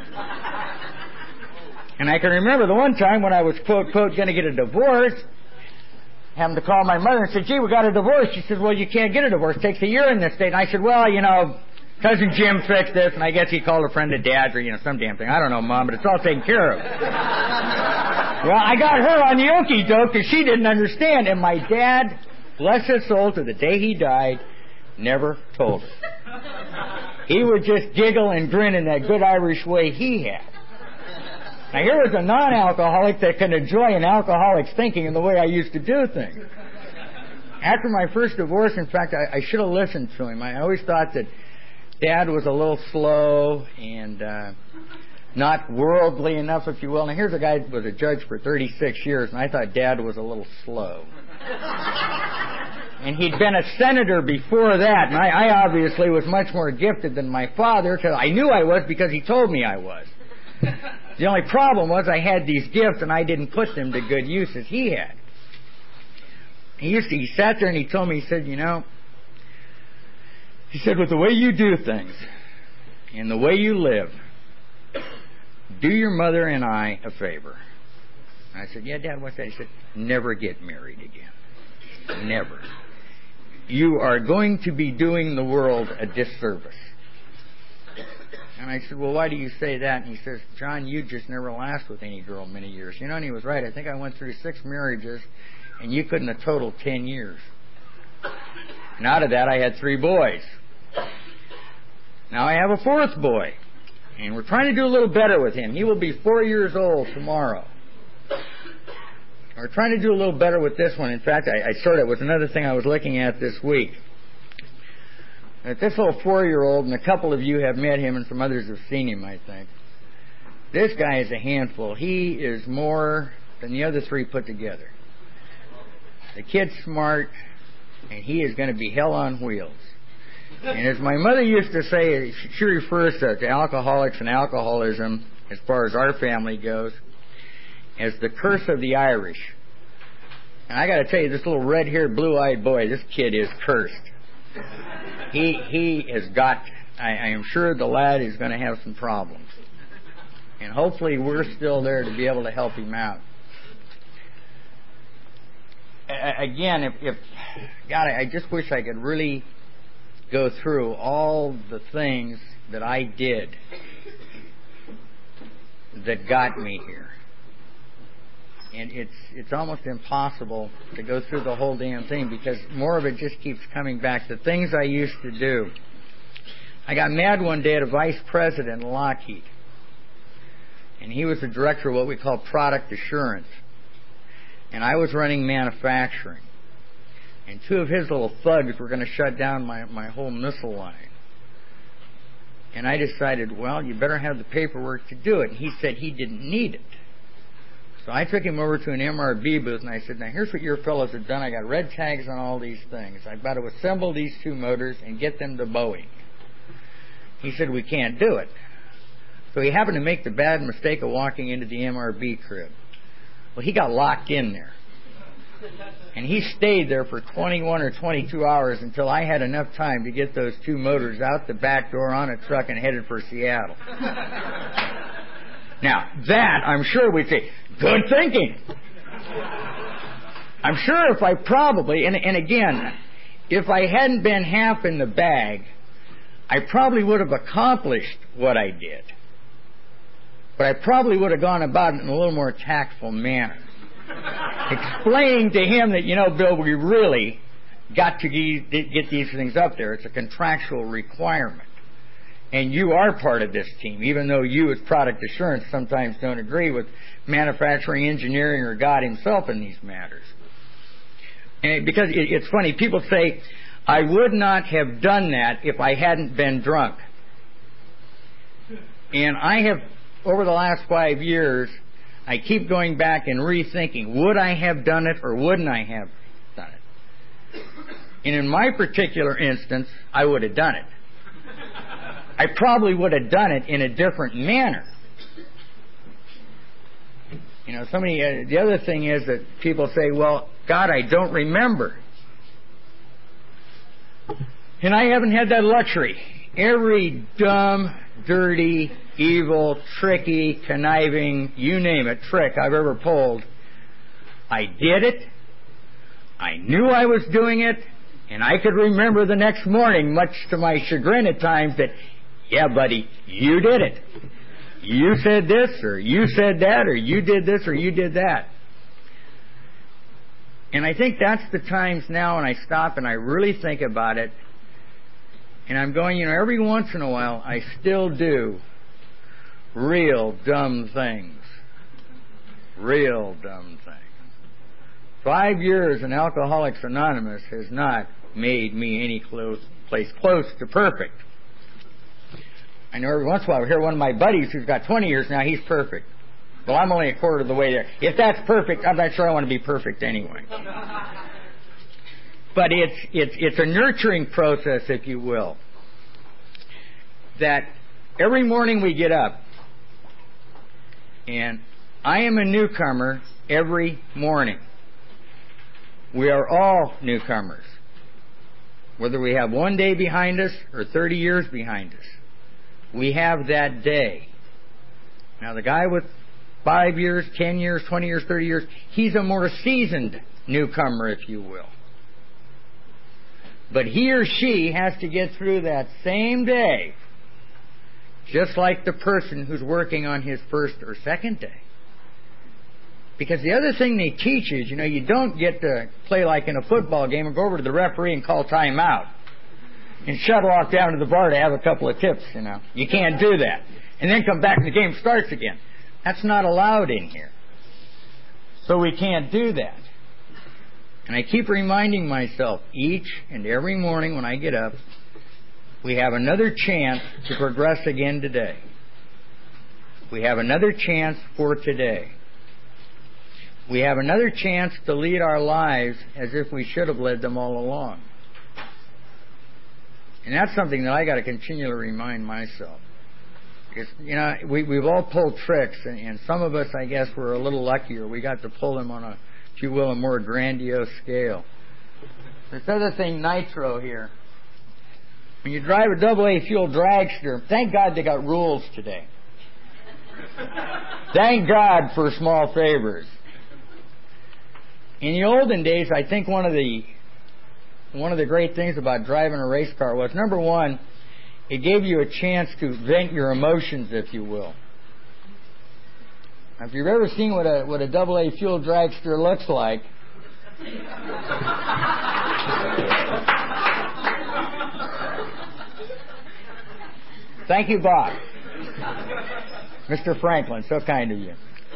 And I can remember the one time when I was, quote, quote, going to get a divorce, having to call my mother and say, gee, we got a divorce. She says, well, you can't get a divorce. It takes a year in this state. And I said, well, you know, Cousin Jim fixed this, and I guess he called a friend of Dad's or, you know, some damn thing. I don't know, Mom, but it's all taken care of. Well, I got her on the okie doke because she didn't understand. And my dad, bless his soul, to the day he died, never told her. He would just giggle and grin in that good Irish way he had. Now, here was a non-alcoholic that can enjoy an alcoholic's thinking and the way I used to do things. After my first divorce, in fact, I, I should have listened to him. I always thought that Dad was a little slow and uh, not worldly enough, if you will. Now, here's a guy who was a judge for thirty-six years, and I thought Dad was a little slow. And he'd been a senator before that, and I, I obviously was much more gifted than my father, because I knew I was because he told me I was. The only problem was I had these gifts, and I didn't put them to good use as he had. He used to, he sat there and he told me, he said, you know, he said, with the way you do things and the way you live, do your mother and I a favor. And I said, yeah, Dad, what's that? He said, never get married again. Never. You are going to be doing the world a disservice. And I said, well, why do you say that? And he says, John, you just never last with any girl many years. You know, and he was right. I think I went through six marriages, and you couldn't have totaled ten years. And out of that, I had three boys. Now I have a fourth boy, and we're trying to do a little better with him. He will be four years old tomorrow. We're trying to do a little better with this one. In fact, I, I sort of, it was another thing I was looking at this week. That this little four-year-old, and a couple of you have met him, and some others have seen him, I think. This guy is a handful. He is more than the other three put together. The kid's smart, and he is going to be hell on wheels. And as my mother used to say, she refers to, to alcoholics and alcoholism, as far as our family goes, as the curse of the Irish. And I got to tell you, this little red-haired, blue-eyed boy, this kid is cursed. He he has got, I, I am sure the lad is going to have some problems. And hopefully we're still there to be able to help him out. A- again, if, if God, I just wish I could really go through all the things that I did that got me here. And it's it's almost impossible to go through the whole damn thing because more of it just keeps coming back. The things I used to do. I got mad one day at a vice president in Lockheed. And he was the director of what we call product assurance. And I was running manufacturing. And two of his little thugs were going to shut down my, my whole missile line. And I decided, well, you better have the paperwork to do it. And he said he didn't need it. So I took him over to an M R B booth, and I said, now, here's what your fellows have done. I got red tags on all these things. I've got to assemble these two motors and get them to Boeing. He said, we can't do it. So he happened to make the bad mistake of walking into the M R B crib. Well, he got locked in there. And he stayed there for twenty-one or twenty-two hours until I had enough time to get those two motors out the back door on a truck and headed for Seattle. Now, that, I'm sure we'd say, good thinking. I'm sure if I probably, and, and again, if I hadn't been half in the bag, I probably would have accomplished what I did. But I probably would have gone about it in a little more tactful manner. Explaining to him that, you know, Bill, we really got to get these things up there. It's a contractual requirement. And you are part of this team, even though you as product assurance sometimes don't agree with manufacturing, engineering, or God himself in these matters. And because it, it's funny, people say, I would not have done that if I hadn't been drunk. And I have, over the last five years, I keep going back and rethinking, would I have done it or wouldn't I have done it? And in my particular instance, I would have done it. I probably would have done it in a different manner. You know, somebody, uh, the other thing is that people say, well, God, I don't remember. And I haven't had that luxury. Every dumb, dirty, evil, tricky, conniving, you name it, trick I've ever pulled, I did it, I knew I was doing it, and I could remember the next morning, much to my chagrin at times, that, yeah, buddy, you did it. You said this, or you said that, or you did this, or you did that. And I think that's the times now when I stop and I really think about it, and I'm going, you know, every once in a while, I still do real dumb things. Real dumb things. Five years in Alcoholics Anonymous has not made me any close, place close to perfect. I know every once in a while I hear one of my buddies who's got twenty years now, he's perfect. Well, I'm only a quarter of the way there. If that's perfect, I'm not sure I want to be perfect anyway. But it's, it's, it's a nurturing process, if you will, that every morning we get up, and I am a newcomer every morning. We are all newcomers, whether we have one day behind us or thirty years behind us. We have that day. Now, the guy with five years, ten years, twenty years, thirty years, he's a more seasoned newcomer, if you will. But he or she has to get through that same day, just like the person who's working on his first or second day. Because the other thing they teach is, you know, you don't get to play like in a football game and go over to the referee and call timeout and shuttle off down to the bar to have a couple of tips, you know. You can't do that. And then come back and the game starts again. That's not allowed in here. So we can't do that. And I keep reminding myself each and every morning when I get up, we have another chance to progress again today. We have another chance for today. We have another chance to lead our lives as if we should have led them all along. And that's something that I got to continually remind myself. Because, you know, we, we've all pulled tricks, and, and some of us, I guess, were a little luckier. We got to pull them on a, if you will, a more grandiose scale. This other thing, nitro here. When you drive a double A fuel dragster, thank God they got rules today. Thank God for small favors. In the olden days, I think one of the one of the great things about driving a race car was, number one, it gave you a chance to vent your emotions, if you will. Now, if you've ever seen what a what a double A fuel dragster looks like, thank you, Bob. Mister Franklin, so kind of you.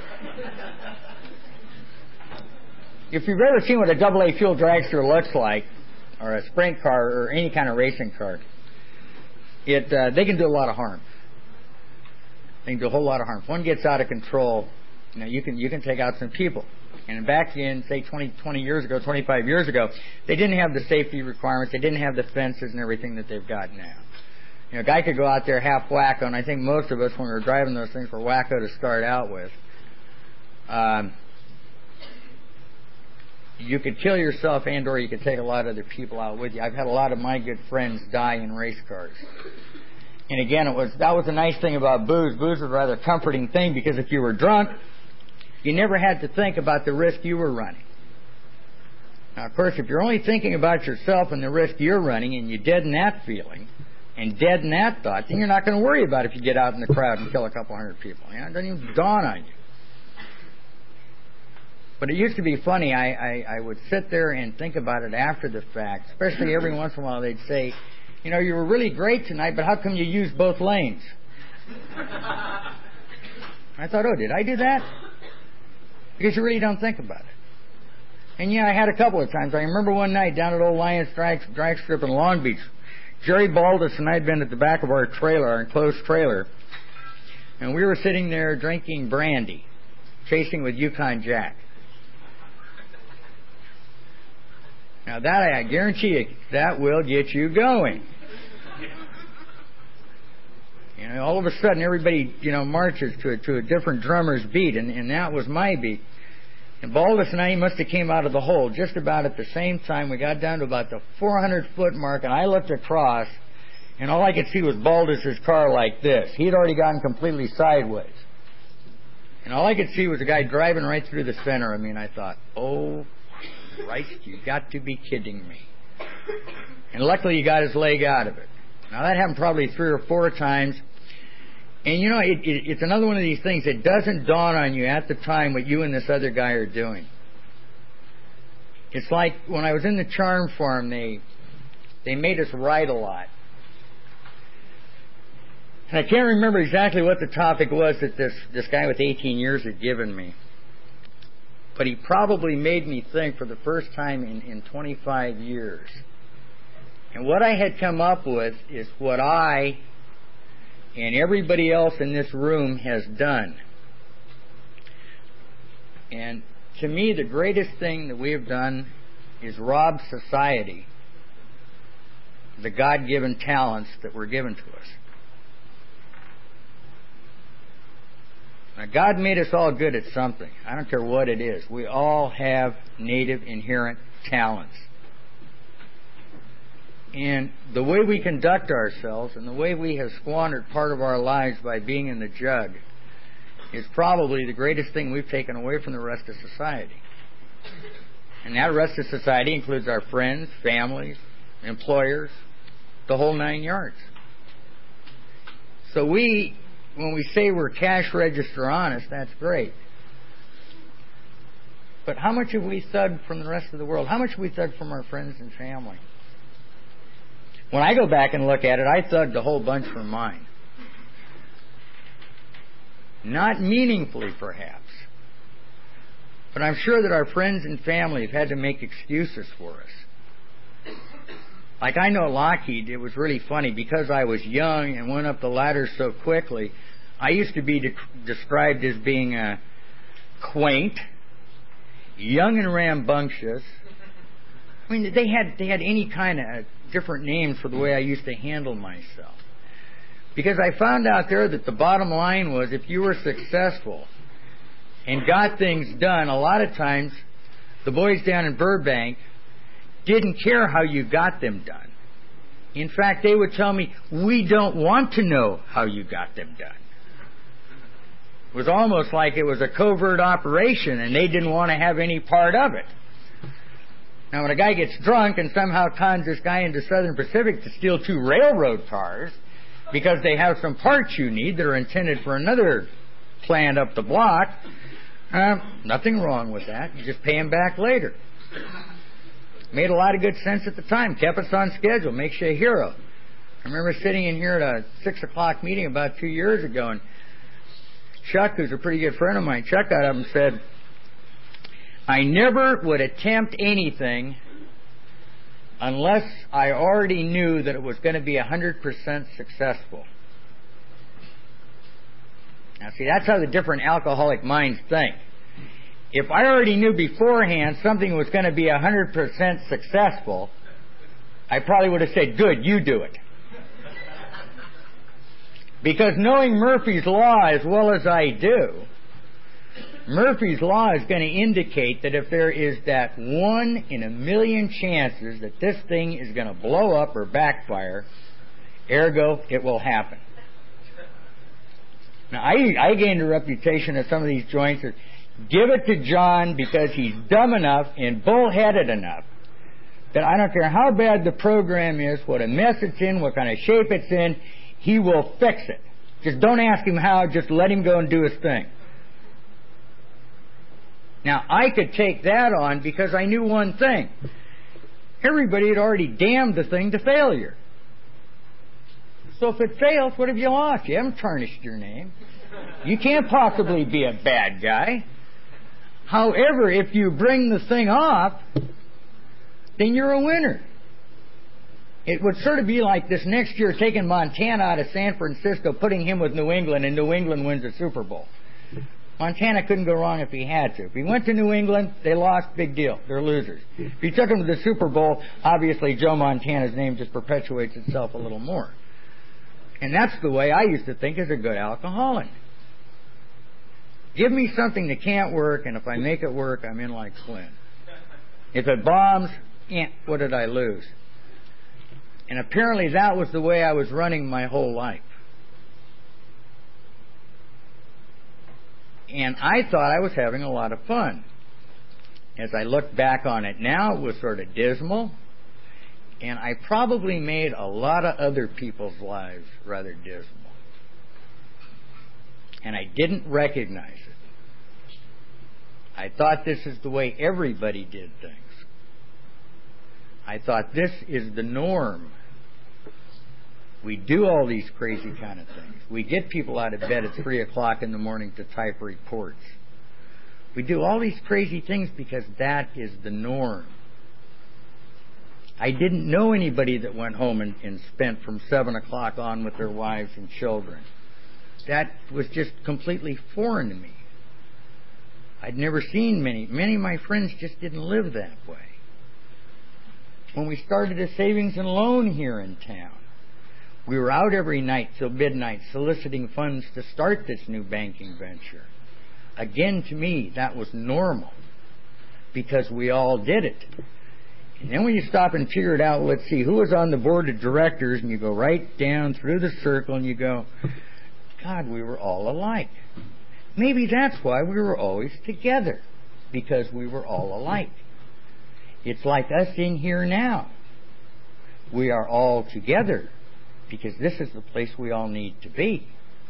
If you've ever seen what a double A fuel dragster looks like, or a sprint car, or any kind of racing car, it uh, they can do a lot of harm. They can do a whole lot of harm. If one gets out of control, you know, you can you can take out some people. And back in, say, twenty, twenty years ago, twenty-five years ago, they didn't have the safety requirements. They didn't have the fences and everything that they've got now. You know, a guy could go out there half wacko, and I think most of us, when we were driving those things, were wacko to start out with. Um, you could kill yourself and or you could take a lot of other people out with you. I've had a lot of my good friends die in race cars. And again, it was that was the nice thing about booze. Booze was a rather comforting thing because if you were drunk, you never had to think about the risk you were running. Now, of course, if you're only thinking about yourself and the risk you're running and you deaden that feeling and deaden that thought, then you're not going to worry about if you get out in the crowd and kill a couple hundred people. You know, it doesn't even dawn on you. But it used to be funny. I, I, I would sit there and think about it after the fact, especially every once in a while they'd say, you know, you were really great tonight, but how come you used both lanes? I thought, oh, did I do that? Because you really don't think about it. And yeah, I had a couple of times. I remember one night down at Old Lions Drag, drag Strip in Long Beach, Jerry Baldus and I had been at the back of our trailer, our enclosed trailer, and we were sitting there drinking brandy, chasing with Yukon Jack. Now that, I guarantee you, that will get you going. You know, all of a sudden everybody, you know, marches to a, to a different drummer's beat, and, and that was my beat. And Baldus and I, he must have came out of the hole just about at the same time. We got down to about the four hundred foot mark, and I looked across, and all I could see was Baldus's car like this. He'd already gotten completely sideways. And all I could see was a guy driving right through the center of me, and I thought, oh, Christ, you got to be kidding me. And luckily he got his leg out of it. Now that happened probably three or four times. And you know, it, it, it's another one of these things that doesn't dawn on you at the time what you and this other guy are doing. It's like when I was in the Charm Farm, they they made us ride a lot. And I can't remember exactly what the topic was that this, this guy with eighteen years had given me. But he probably made me think for the first time in, in twenty-five years. And what I had come up with is what I and everybody else in this room has done. And to me, the greatest thing that we have done is rob society the God-given talents that were given to us. Now, God made us all good at something. I don't care what it is. We all have native inherent talents. And the way we conduct ourselves and the way we have squandered part of our lives by being in the jug is probably the greatest thing we've taken away from the rest of society. And that rest of society includes our friends, families, employers, the whole nine yards. So we, when we say we're cash register honest, that's great. But how much have we thugged from the rest of the world? How much have we thugged from our friends and family? When I go back and look at it, I thugged a whole bunch from mine. Not meaningfully, perhaps. But I'm sure that our friends and family have had to make excuses for us. Like I know Lockheed, it was really funny. Because I was young and went up the ladder so quickly, I used to be de- described as being uh, quaint, young and rambunctious. I mean, they had they had any kind of different names for the way I used to handle myself. Because I found out there that the bottom line was if you were successful and got things done, a lot of times the boys down in Burbank didn't care how you got them done. In fact, they would tell me, we don't want to know how you got them done. It was almost like it was a covert operation and they didn't want to have any part of it. Now, when a guy gets drunk and somehow cons this guy into Southern Pacific to steal two railroad cars because they have some parts you need that are intended for another plant up the block, uh, nothing wrong with that. You just pay him back later. Made a lot of good sense at the time. Kept us on schedule. Makes you a hero. I remember sitting in here at a six o'clock meeting about two years ago, and Chuck, who's a pretty good friend of mine, Chuck got up and said, I never would attempt anything unless I already knew that it was going to be one hundred percent successful. Now, see, that's how the different alcoholic minds think. If I already knew beforehand something was going to be one hundred percent successful, I probably would have said, good, you do it. Because knowing Murphy's Law as well as I do, Murphy's Law is going to indicate that if there is that one in a million chances that this thing is going to blow up or backfire, ergo, it will happen. Now, I, I gained a reputation at some of these joints that give it to John because he's dumb enough and bullheaded enough that I don't care how bad the program is, what a mess it's in, what kind of shape it's in, he will fix it. Just don't ask him how, just let him go and do his thing. Now, I could take that on because I knew one thing. Everybody had already damned the thing to failure. So if it fails, what have you lost? You haven't tarnished your name. You can't possibly be a bad guy. However, if you bring the thing off, then you're a winner. It would sort of be like this next year taking Montana out of San Francisco, putting him with New England, and New England wins the Super Bowl. Montana couldn't go wrong if he had to. If he went to New England, they lost, big deal. They're losers. If he took them to the Super Bowl, obviously Joe Montana's name just perpetuates itself a little more. And that's the way I used to think as a good alcoholic. Give me something that can't work, and if I make it work, I'm in like Flynn. If it bombs, eh, what did I lose? And apparently that was the way I was running my whole life. And I thought I was having a lot of fun. As I look back on it now, it was sort of dismal. And I probably made a lot of other people's lives rather dismal. And I didn't recognize it. I thought this is the way everybody did things. I thought this is the norm. We do all these crazy kind of things. We get people out of bed at three o'clock in the morning to type reports. We do all these crazy things because that is the norm. I didn't know anybody that went home and, and spent from seven o'clock on with their wives and children. That was just completely foreign to me. I'd never seen many. Many of my friends just didn't live that way. When we started a savings and loan here in town, we were out every night till midnight soliciting funds to start this new banking venture. Again, to me, that was normal because we all did it. And then when you stop and figure it out, let's see, who was on the board of directors, and you go right down through the circle and you go, God, we were all alike. Maybe that's why we were always together, because we were all alike. It's like us in here now. We are all together because this is the place we all need to be.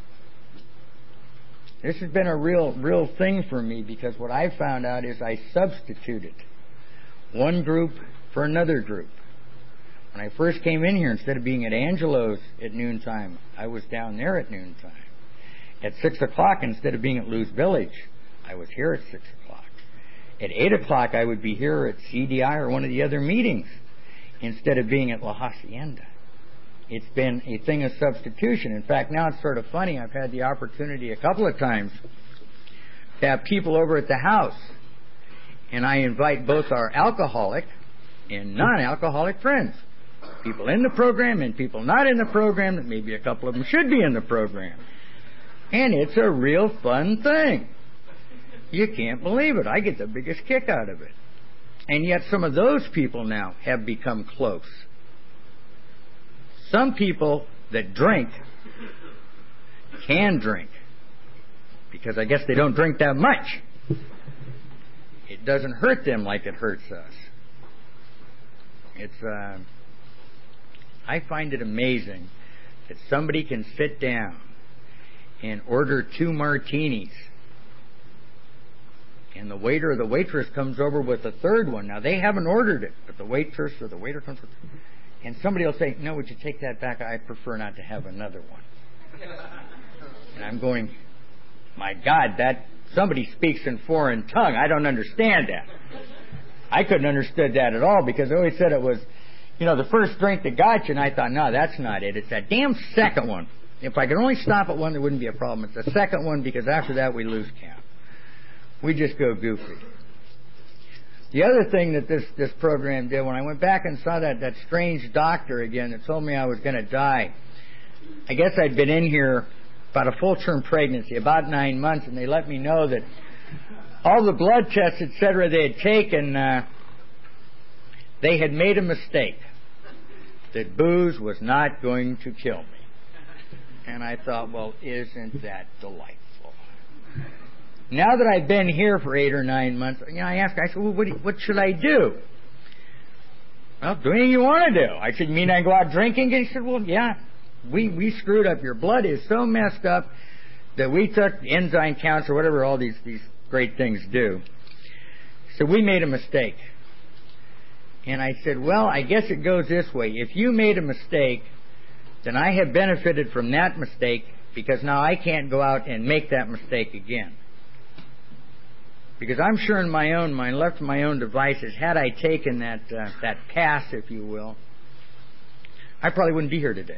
This has been a real, real thing for me because what I found out is I substituted one group for another group. When I first came in here, instead of being at Angelo's at noontime, I was down there at noontime. At six o'clock, instead of being at Lou's Village, I was here at six o'clock. At eight o'clock, I would be here at C D I or one of the other meetings instead of being at La Hacienda. It's been a thing of substitution. In fact, now it's sort of funny. I've had the opportunity a couple of times to have people over at the house, and I invite both our alcoholic and non-alcoholic friends. People in the program and people not in the program, that maybe a couple of them should be in the program. And it's a real fun thing. You can't believe it. I get the biggest kick out of it. And yet some of those people now have become close. Some people that drink can drink because I guess they don't drink that much. It doesn't hurt them like it hurts us. It's, uh, I find it amazing that somebody can sit down and order two martinis, and the waiter or the waitress comes over with a third one. Now, they haven't ordered it, but the waitress or the waiter comes with it, and somebody will say, no, would you take that back? I prefer not to have another one. And I'm going, my God, that somebody speaks in foreign tongue. I don't understand that. I couldn't understand that at all because they always said it was you know, the first drink that got you, and I thought, no, that's not it. It's that damn second one. If I could only stop at one, there wouldn't be a problem. It's the second one, because after that we lose count. We just go goofy. The other thing that this, this program did, when I went back and saw that, that strange doctor again that told me I was going to die, I guess I'd been in here about a full-term pregnancy, about nine months, and they let me know that all the blood tests, et cetera, they had taken, uh, they had made a mistake, that booze was not going to kill me. And I thought, well, isn't that delightful? Now that I've been here for eight or nine months, you know, I asked, I said, well, what, what should I do? Well, do anything you want to do. I said, you mean I go out drinking? And he said, well, yeah, we, we screwed up. Your blood is so messed up that we took enzyme counts or whatever all these, these great things do. So we made a mistake. And I said, well, I guess it goes this way. If you made a mistake, then I have benefited from that mistake, because now I can't go out and make that mistake again. Because I'm sure in my own mind, left to my own devices, had I taken that uh, that pass, if you will, I probably wouldn't be here today.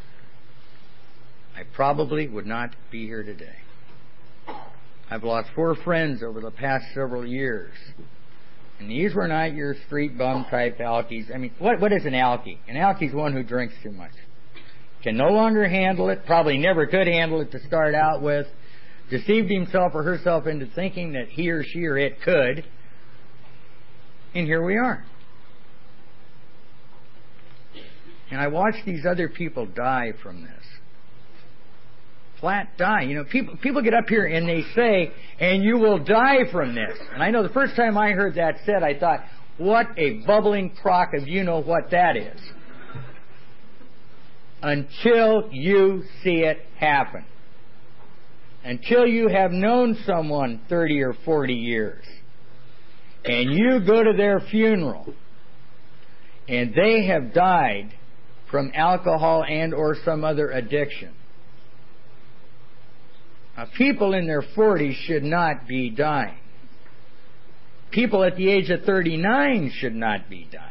I probably would not be here today. I've lost four friends over the past several years. And these were not your street bum type alkies. I mean, what what is an alkie? An alkie's one who drinks too much. Can no longer handle it, probably never could handle it to start out with, deceived himself or herself into thinking that he or she or it could, and here we are. And I watch these other people die from this. Flat die. You know, people people get up here and they say, and you will die from this. And I know the first time I heard that said, I thought, what a bubbling crock of you know what that is. Until you see it happen. Until you have known someone thirty or forty years, and you go to their funeral, and they have died from alcohol and or some other addiction. Now, people in their forties should not be dying. People at the age of thirty-nine should not be dying.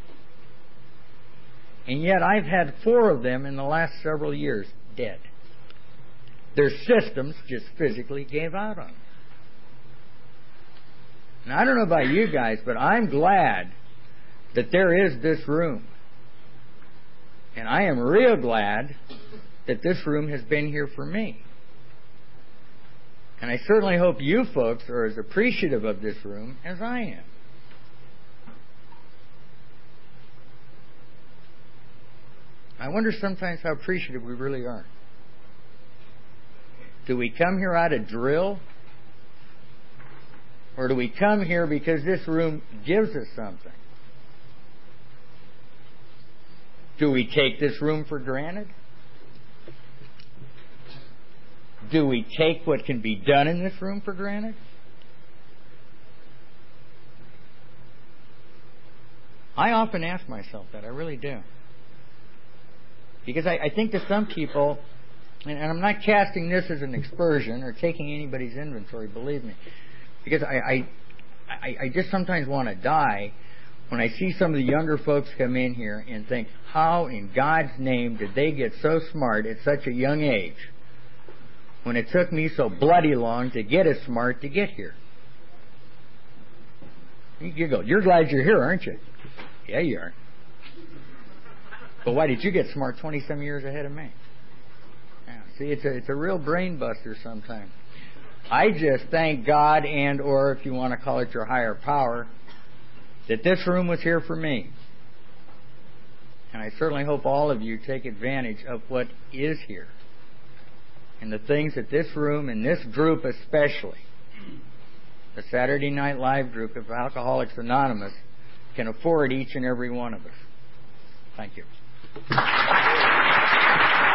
And yet I've had four of them in the last several years dead. Their systems just physically gave out on them. Now, I don't know about you guys, but I'm glad that there is this room. And I am real glad that this room has been here for me. And I certainly hope you folks are as appreciative of this room as I am. I wonder sometimes how appreciative we really are. Do we come here out of drill? Or do we come here because this room gives us something? Do we take this room for granted? Do we take what can be done in this room for granted? I often ask myself that. I really do. Because I, I think to some people, and, and I'm not casting this as an aspersion or taking anybody's inventory, believe me, because I, I, I, I just sometimes want to die when I see some of the younger folks come in here and think, how in God's name did they get so smart at such a young age when it took me so bloody long to get as smart to get here? You go, you're glad you're here, aren't you? Yeah, you are. But why did you get smart twenty-some years ahead of me? Yeah, see, it's a, it's a real brain buster sometimes. I just thank God and or, if you want to call it your higher power, that this room was here for me. And I certainly hope all of you take advantage of what is here. And the things that this room and this group especially, the Saturday Night Live group of Alcoholics Anonymous, can afford each and every one of us. Thank you.